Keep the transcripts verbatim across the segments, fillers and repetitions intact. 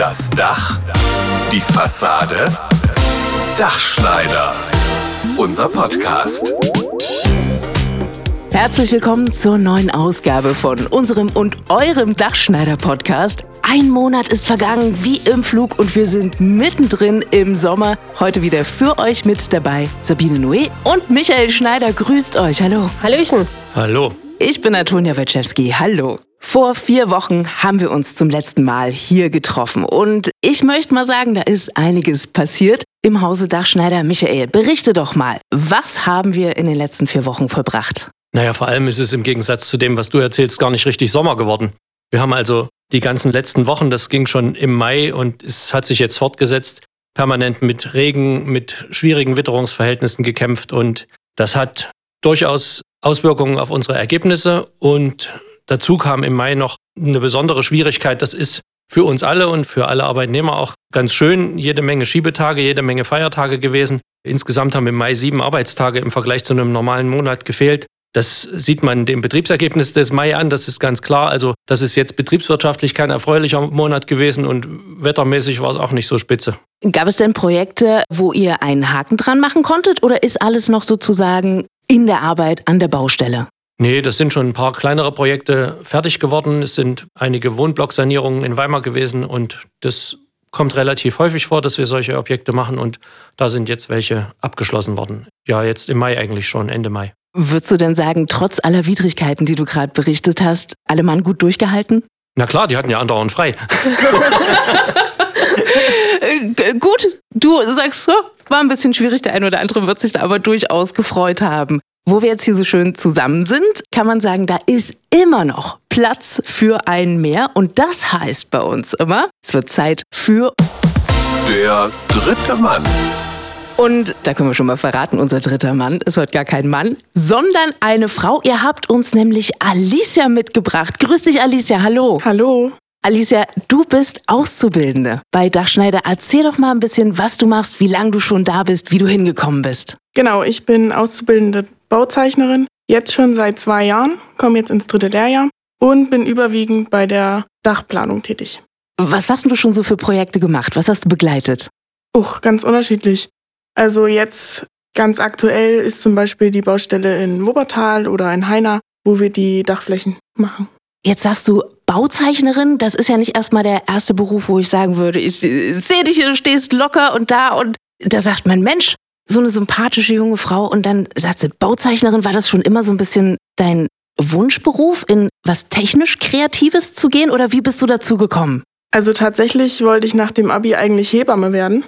Das Dach, die Fassade, Dachschneider. Unser Podcast. Herzlich willkommen zur neuen Ausgabe von unserem und eurem Dachschneider-Podcast. Ein Monat ist vergangen wie im Flug und wir sind mittendrin im Sommer. Heute wieder für euch mit dabei Sabine Noé und Michael Schneider. Grüßt euch. Hallo. Hallöchen. Hallo. Ich bin Antonia Wojciechowski. Hallo. Vor vier Wochen haben wir uns zum letzten Mal hier getroffen. Und ich möchte mal sagen, da ist einiges passiert im Hause Dachschneider. Michael, berichte doch mal, was haben wir in den letzten vier Wochen vollbracht? Naja, vor allem ist es im Gegensatz zu dem, was du erzählst, gar nicht richtig Sommer geworden. Wir haben also die ganzen letzten Wochen, das ging schon im Mai und es hat sich jetzt fortgesetzt, permanent mit Regen, mit schwierigen Witterungsverhältnissen gekämpft. Und das hat durchaus Auswirkungen auf unsere Ergebnisse. Und dazu kam im Mai noch eine besondere Schwierigkeit. Das ist für uns alle und für alle Arbeitnehmer auch ganz schön. Jede Menge Schiebetage, jede Menge Feiertage gewesen. Insgesamt haben im Mai sieben Arbeitstage im Vergleich zu einem normalen Monat gefehlt. Das sieht man dem Betriebsergebnis des Mai an, das ist ganz klar. Also das ist jetzt betriebswirtschaftlich kein erfreulicher Monat gewesen und wettermäßig war es auch nicht so spitze. Gab es denn Projekte, wo ihr einen Haken dran machen konntet oder ist alles noch sozusagen in der Arbeit an der Baustelle? Nee, das sind schon ein paar kleinere Projekte fertig geworden. Es sind einige Wohnblocksanierungen in Weimar gewesen und das kommt relativ häufig vor, dass wir solche Objekte machen und da sind jetzt welche abgeschlossen worden. Ja, jetzt im Mai eigentlich schon, Ende Mai. Würdest du denn sagen, trotz aller Widrigkeiten, die du gerade berichtet hast, alle Mann gut durchgehalten? Na klar, die hatten ja andauernd frei. Gut, du sagst so, war ein bisschen schwierig, der eine oder andere wird sich da aber durchaus gefreut haben. Wo wir jetzt hier so schön zusammen sind, kann man sagen, da ist immer noch Platz für ein Mehr. Und das heißt bei uns immer, es wird Zeit für Der dritte Mann. Und da können wir schon mal verraten, unser dritter Mann ist heute gar kein Mann, sondern eine Frau. Ihr habt uns nämlich Alicia mitgebracht. Grüß dich, Alicia. Hallo. Hallo. Alicia, du bist Auszubildende bei Dachschneider. Erzähl doch mal ein bisschen, was du machst, wie lange du schon da bist, wie du hingekommen bist. Genau, ich bin auszubildende Bauzeichnerin, jetzt schon seit zwei Jahren, komme jetzt ins dritte Lehrjahr und bin überwiegend bei der Dachplanung tätig. Was hast du schon so für Projekte gemacht? Was hast du begleitet? Uch, ganz unterschiedlich. Also jetzt ganz aktuell ist zum Beispiel die Baustelle in Wuppertal oder in Heiner, wo wir die Dachflächen machen. Jetzt sagst du Bauzeichnerin, das ist ja nicht erstmal der erste Beruf, wo ich sagen würde, ich sehe dich, du stehst locker und da und da sagt man, Mensch, so eine sympathische junge Frau und dann sagt sie, Bauzeichnerin, war das schon immer so ein bisschen dein Wunschberuf, in was technisch Kreatives zu gehen oder wie bist du dazu gekommen? Also tatsächlich wollte ich nach dem Abi eigentlich Hebamme werden.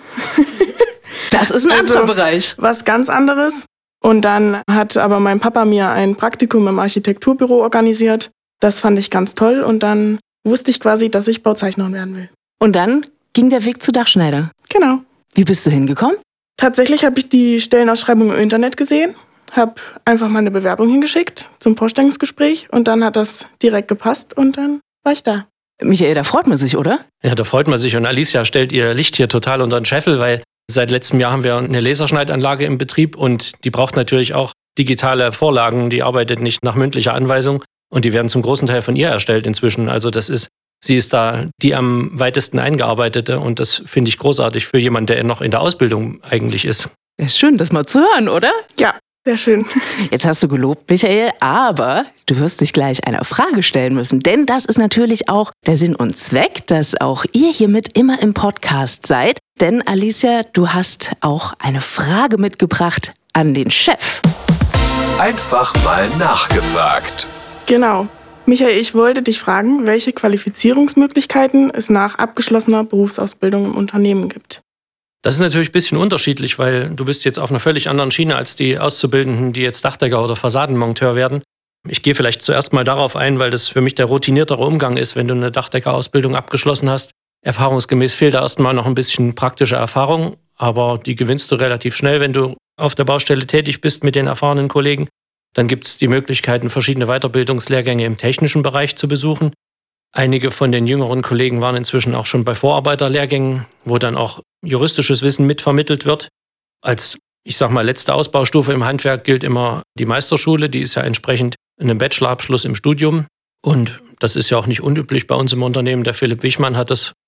Das ist ein also anderer Bereich. Was ganz anderes. Und dann hat aber mein Papa mir ein Praktikum im Architekturbüro organisiert. Das fand ich ganz toll und dann wusste ich quasi, dass ich Bauzeichnerin werden will. Und dann ging der Weg zu Dachschneider. Genau. Wie bist du hingekommen? Tatsächlich habe ich die Stellenausschreibung im Internet gesehen, habe einfach mal eine Bewerbung hingeschickt zum Vorstellungsgespräch und dann hat das direkt gepasst und dann war ich da. Michael, da freut man sich, oder? Ja, da freut man sich und Alicia stellt ihr Licht hier total unter den Scheffel, weil seit letztem Jahr haben wir eine Laserschneidanlage im Betrieb und die braucht natürlich auch digitale Vorlagen. Die arbeitet nicht nach mündlicher Anweisung und die werden zum großen Teil von ihr erstellt inzwischen. Also das ist, sie ist da die am weitesten eingearbeitete und das finde ich großartig für jemanden, der noch in der Ausbildung eigentlich ist. Das ist schön, das mal zu hören, oder? Ja, sehr schön. Jetzt hast du gelobt, Michael, aber du wirst dich gleich einer Frage stellen müssen, denn das ist natürlich auch der Sinn und Zweck, dass auch ihr hiermit immer im Podcast seid. Denn Alicia, du hast auch eine Frage mitgebracht an den Chef. Einfach mal nachgefragt. Genau. Michael, ich wollte dich fragen, welche Qualifizierungsmöglichkeiten es nach abgeschlossener Berufsausbildung im Unternehmen gibt. Das ist natürlich ein bisschen unterschiedlich, weil du bist jetzt auf einer völlig anderen Schiene als die Auszubildenden, die jetzt Dachdecker oder Fassadenmonteur werden. Ich gehe vielleicht zuerst mal darauf ein, weil das für mich der routiniertere Umgang ist, wenn du eine Dachdeckerausbildung abgeschlossen hast. Erfahrungsgemäß fehlt da erstmal noch ein bisschen praktische Erfahrung, aber die gewinnst du relativ schnell, wenn du auf der Baustelle tätig bist mit den erfahrenen Kollegen. Dann gibt es die Möglichkeiten, verschiedene Weiterbildungslehrgänge im technischen Bereich zu besuchen. Einige von den jüngeren Kollegen waren inzwischen auch schon bei Vorarbeiterlehrgängen, wo dann auch juristisches Wissen mitvermittelt wird. Als, ich sag mal, letzte Ausbaustufe im Handwerk gilt immer die Meisterschule. Die ist ja entsprechend einem Bachelorabschluss im Studium. Und das ist ja auch nicht unüblich bei uns im Unternehmen. Der Philipp Wichmann hat das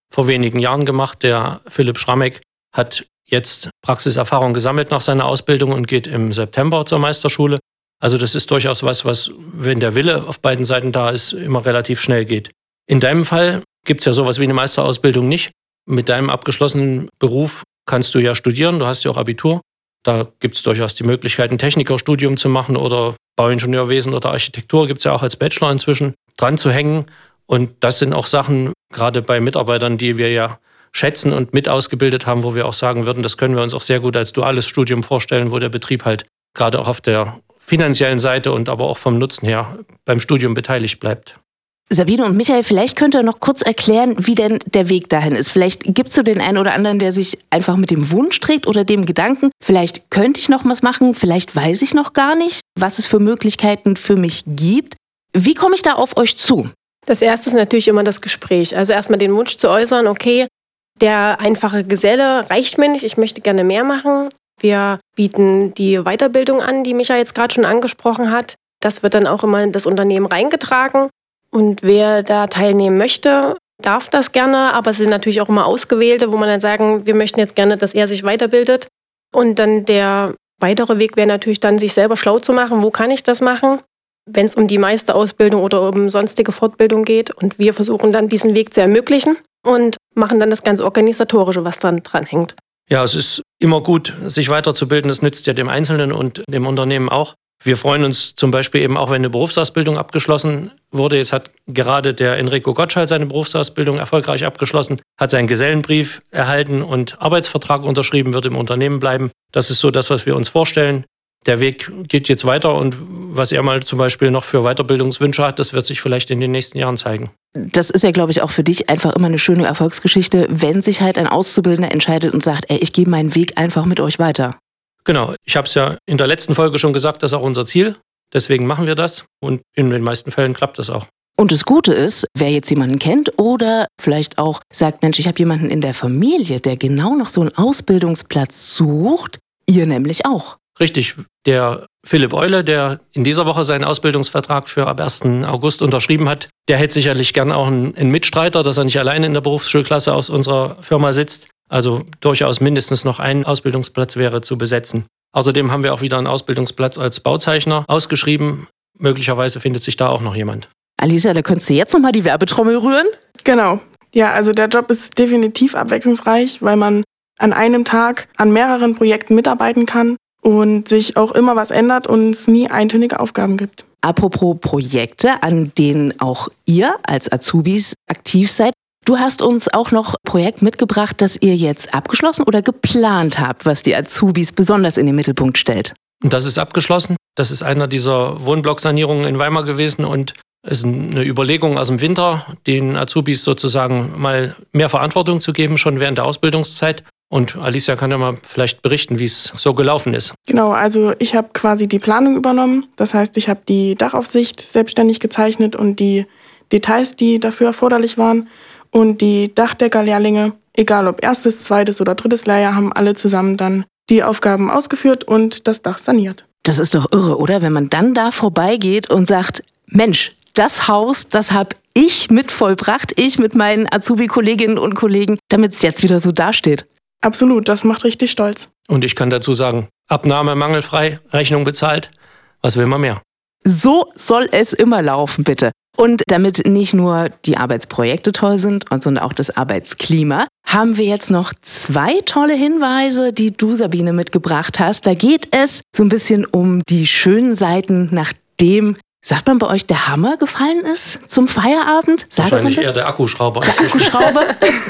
vor wenigen Jahren gemacht. Der Philipp Schrammeck hat jetzt Praxiserfahrung gesammelt nach seiner Ausbildung und geht im September zur Meisterschule. Also das ist durchaus was, was, wenn der Wille auf beiden Seiten da ist, immer relativ schnell geht. In deinem Fall gibt es ja sowas wie eine Meisterausbildung nicht. Mit deinem abgeschlossenen Beruf kannst du ja studieren, du hast ja auch Abitur. Da gibt es durchaus die Möglichkeit, ein Technikerstudium zu machen oder Bauingenieurwesen oder Architektur gibt es ja auch als Bachelor inzwischen, dran zu hängen. Und das sind auch Sachen, gerade bei Mitarbeitern, die wir ja schätzen und mit ausgebildet haben, wo wir auch sagen würden, das können wir uns auch sehr gut als duales Studium vorstellen, wo der Betrieb halt gerade auch auf der finanziellen Seite und aber auch vom Nutzen her beim Studium beteiligt bleibt. Sabine und Michael, vielleicht könnt ihr noch kurz erklären, wie denn der Weg dahin ist. Vielleicht gibt es so den einen oder anderen, der sich einfach mit dem Wunsch trägt oder dem Gedanken, vielleicht könnte ich noch was machen, vielleicht weiß ich noch gar nicht, was es für Möglichkeiten für mich gibt. Wie komme ich da auf euch zu? Das Erste ist natürlich immer das Gespräch. Also erstmal den Wunsch zu äußern, okay, der einfache Geselle reicht mir nicht, ich möchte gerne mehr machen. Wir bieten die Weiterbildung an, die Micha jetzt gerade schon angesprochen hat. Das wird dann auch immer in das Unternehmen reingetragen. Und wer da teilnehmen möchte, darf das gerne. Aber es sind natürlich auch immer Ausgewählte, wo man dann sagen, wir möchten jetzt gerne, dass er sich weiterbildet. Und dann der weitere Weg wäre natürlich dann, sich selber schlau zu machen. Wo kann ich das machen? Wenn es um die Meisterausbildung oder um sonstige Fortbildung geht. Und wir versuchen dann, diesen Weg zu ermöglichen und machen dann das ganze Organisatorische, was dann dran hängt. Ja, es ist immer gut, sich weiterzubilden. Das nützt ja dem Einzelnen und dem Unternehmen auch. Wir freuen uns zum Beispiel eben auch, wenn eine Berufsausbildung abgeschlossen wurde. Jetzt hat gerade der Enrico Gottschall seine Berufsausbildung erfolgreich abgeschlossen, hat seinen Gesellenbrief erhalten und Arbeitsvertrag unterschrieben, wird im Unternehmen bleiben. Das ist so das, was wir uns vorstellen. Der Weg geht jetzt weiter und was er mal zum Beispiel noch für Weiterbildungswünsche hat, das wird sich vielleicht in den nächsten Jahren zeigen. Das ist ja, glaube ich, auch für dich einfach immer eine schöne Erfolgsgeschichte, wenn sich halt ein Auszubildender entscheidet und sagt, ey, ich gehe meinen Weg einfach mit euch weiter. Genau, ich habe es ja in der letzten Folge schon gesagt, das ist auch unser Ziel. Deswegen machen wir das und in den meisten Fällen klappt das auch. Und das Gute ist, wer jetzt jemanden kennt oder vielleicht auch sagt, Mensch, ich habe jemanden in der Familie, der genau noch so einen Ausbildungsplatz sucht, ihr nämlich auch. Richtig, der Philipp Eule, der in dieser Woche seinen Ausbildungsvertrag für ab ersten August unterschrieben hat, der hätte sicherlich gern auch einen, einen Mitstreiter, dass er nicht alleine in der Berufsschulklasse aus unserer Firma sitzt. Also durchaus mindestens noch ein Ausbildungsplatz wäre zu besetzen. Außerdem haben wir auch wieder einen Ausbildungsplatz als Bauzeichner ausgeschrieben. Möglicherweise findet sich da auch noch jemand. Alicia, da könntest du jetzt nochmal die Werbetrommel rühren? Genau. Ja, also der Job ist definitiv abwechslungsreich, weil man an einem Tag an mehreren Projekten mitarbeiten kann und sich auch immer was ändert und es nie eintönige Aufgaben gibt. Apropos Projekte, an denen auch ihr als Azubis aktiv seid. Du hast uns auch noch ein Projekt mitgebracht, das ihr jetzt abgeschlossen oder geplant habt, was die Azubis besonders in den Mittelpunkt stellt. Und das ist abgeschlossen. Das ist einer dieser Wohnblocksanierungen in Weimar gewesen und es ist eine Überlegung aus dem Winter, den Azubis sozusagen mal mehr Verantwortung zu geben, schon während der Ausbildungszeit. Und Alicia kann ja mal vielleicht berichten, wie es so gelaufen ist. Genau, also ich habe quasi die Planung übernommen. Das heißt, ich habe die Dachaufsicht selbstständig gezeichnet und die Details, die dafür erforderlich waren. Und die Dachdeckerlehrlinge, egal ob erstes, zweites oder drittes Lehrjahr, haben alle zusammen dann die Aufgaben ausgeführt und das Dach saniert. Das ist doch irre, oder? Wenn man dann da vorbeigeht und sagt, Mensch, das Haus, das habe ich mit vollbracht, ich mit meinen Azubi-Kolleginnen und Kollegen, damit es jetzt wieder so dasteht. Absolut, das macht richtig stolz. Und ich kann dazu sagen, Abnahme mangelfrei, Rechnung bezahlt, was will man mehr? So soll es immer laufen, bitte. Und damit nicht nur die Arbeitsprojekte toll sind, sondern auch das Arbeitsklima, haben wir jetzt noch zwei tolle Hinweise, die du, Sabine, mitgebracht hast. Da geht es so ein bisschen um die schönen Seiten, nachdem, sagt man bei euch, der Hammer gefallen ist zum Feierabend? Sagt Wahrscheinlich eher der Akkuschrauber. Der Akkuschrauber?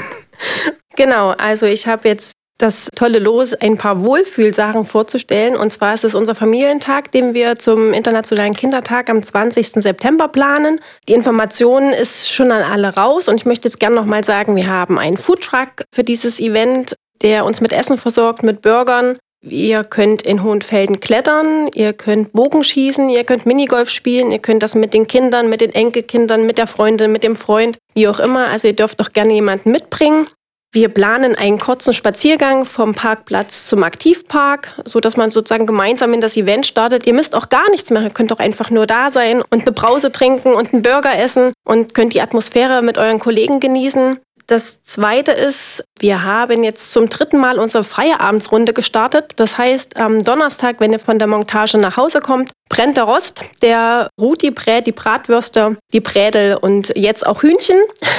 Genau, also ich habe jetzt das tolle Los, ein paar Wohlfühlsachen vorzustellen. Und zwar ist es unser Familientag, den wir zum Internationalen Kindertag am zwanzigsten September planen. Die Information ist schon an alle raus. Und ich möchte jetzt gerne noch mal sagen, wir haben einen Foodtruck für dieses Event, der uns mit Essen versorgt, mit Burgern. Ihr könnt in Hohenfelden klettern, ihr könnt Bogenschießen, ihr könnt Minigolf spielen, ihr könnt das mit den Kindern, mit den Enkelkindern, mit der Freundin, mit dem Freund, wie auch immer. Also ihr dürft auch gerne jemanden mitbringen. Wir planen einen kurzen Spaziergang vom Parkplatz zum Aktivpark, sodass man sozusagen gemeinsam in das Event startet. Ihr müsst auch gar nichts machen, ihr könnt doch einfach nur da sein und eine Brause trinken und einen Burger essen und könnt die Atmosphäre mit euren Kollegen genießen. Das Zweite ist, wir haben jetzt zum dritten Mal unsere Feierabendsrunde gestartet. Das heißt, am Donnerstag, wenn ihr von der Montage nach Hause kommt, brennt der Rost. Der Ruti brät die Bratwürste, die Brädel und jetzt auch Hühnchen.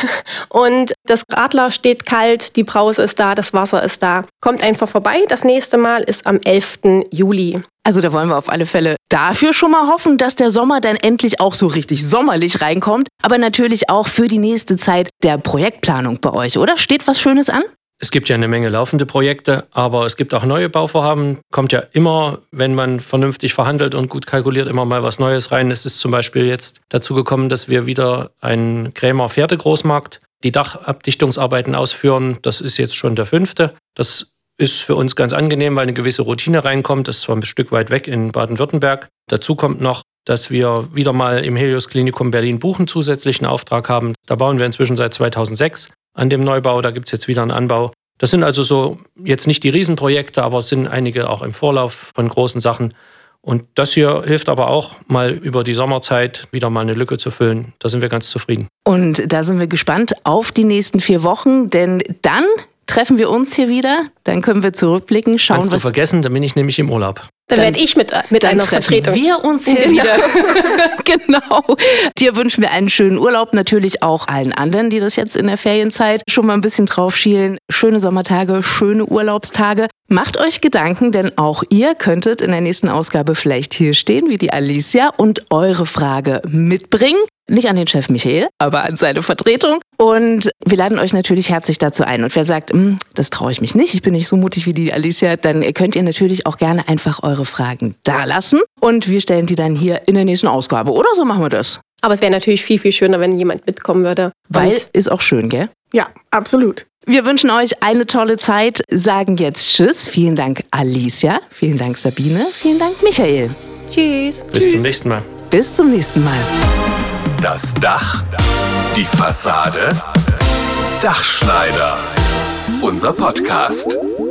Und das Radler steht kalt, die Brause ist da, das Wasser ist da. Kommt einfach vorbei. Das nächste Mal ist am elften Juli. Also da wollen wir auf alle Fälle dafür schon mal hoffen, dass der Sommer dann endlich auch so richtig sommerlich reinkommt. Aber natürlich auch für die nächste Zeit der Projektplanung bei euch, oder? Steht was Schönes an? Es gibt ja eine Menge laufende Projekte, aber es gibt auch neue Bauvorhaben. Kommt ja immer, wenn man vernünftig verhandelt und gut kalkuliert, immer mal was Neues rein. Es ist zum Beispiel jetzt dazu gekommen, dass wir wieder einen Krämer Pferdegroßmarkt, die Dachabdichtungsarbeiten ausführen. Das ist jetzt schon der fünfte. Das ist für uns ganz angenehm, weil eine gewisse Routine reinkommt. Das ist zwar ein Stück weit weg in Baden-Württemberg. Dazu kommt noch, dass wir wieder mal im Helios Klinikum Berlin-Buchen zusätzlichen Auftrag haben. Da bauen wir inzwischen seit zweitausendsechs an dem Neubau. Da gibt es jetzt wieder einen Anbau. Das sind also so jetzt nicht die Riesenprojekte, aber es sind einige auch im Vorlauf von großen Sachen. Und das hier hilft aber auch, mal über die Sommerzeit wieder mal eine Lücke zu füllen. Da sind wir ganz zufrieden. Und da sind wir gespannt auf die nächsten vier Wochen, denn dann treffen wir uns hier wieder, dann können wir zurückblicken, schauen, Kannst du was... vergessen, dann bin ich nämlich im Urlaub. Dann, dann werde ich mit, mit einer Vertretung. Wir uns hier Genau. wieder. Genau. Dir wünschen wir einen schönen Urlaub, natürlich auch allen anderen, die das jetzt in der Ferienzeit schon mal ein bisschen drauf schielen. Schöne Sommertage, schöne Urlaubstage. Macht euch Gedanken, denn auch ihr könntet in der nächsten Ausgabe vielleicht hier stehen, wie die Alicia, und eure Frage mitbringen. Nicht an den Chef Michael, aber an seine Vertretung. Und wir laden euch natürlich herzlich dazu ein. Und wer sagt, das traue ich mich nicht, ich bin nicht so mutig wie die Alicia, dann könnt ihr natürlich auch gerne einfach eure Fragen dalassen. Und wir stellen die dann hier in der nächsten Ausgabe. Oder so machen wir das. Aber es wäre natürlich viel, viel schöner, wenn jemand mitkommen würde. Weil Und ist auch schön, gell? Ja, absolut. Wir wünschen euch eine tolle Zeit, sagen jetzt Tschüss. Vielen Dank, Alicia. Vielen Dank, Sabine. Vielen Dank, Michael. Tschüss. Bis Tschüss. zum nächsten Mal. Bis zum nächsten Mal. Das Dach, die Fassade, Dachschneider. Unser Podcast.